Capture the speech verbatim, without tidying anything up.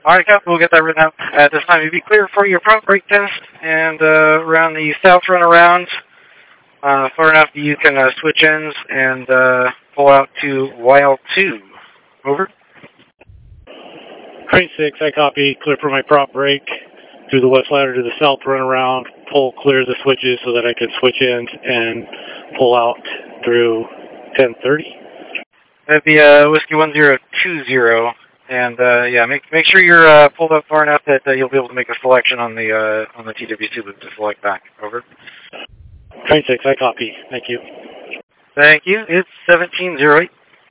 Alright, Cap, we'll get that written up. At this time, you'll be clear for your prop brake test, and uh, around the south runaround, uh, far enough that you can uh, switch ends and uh, pull out to Y L two. Over. Crane six, I copy. Clear for my prop brake. Through the west ladder to the south runaround. Pull clear the switches so that I can switch ends and pull out through ten thirty. That'd be uh, Whiskey one zero two zero. And uh, yeah, make make sure you're uh, pulled up far enough that uh, you'll be able to make a selection on the uh, on the T W C loop to select back. Over. Crane six, I copy. Thank you. Thank you. It's seventeen oh eight.